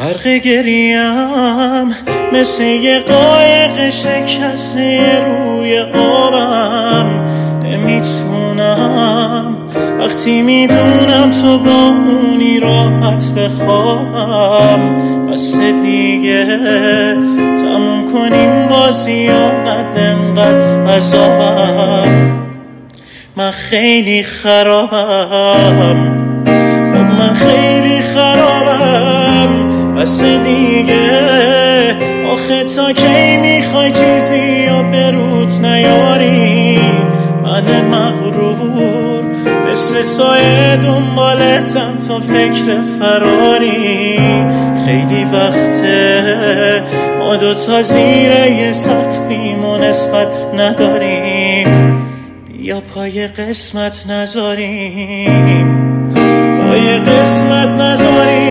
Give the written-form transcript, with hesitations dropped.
برق گریم مثل یه قایق شکسته روی آبم. نمیتونم وقتی میدونم تو با اونی راحت بخوام. بس دیگه تموم کنیم بازی و ند انقدر عذابم. من خیلی خرابم، خب من خیلی خرابم. بس دیگه آخه تا کی میخوای چیزی یا به روت نیاری؟ من مغرور مثل سایه دنبالتم تا فکر فراری. خیلی وقته ما دوتا زیر یه سقفیم و نسبت نداریم. یا پای قسمت نذاریم، پای قسمت نذاریم.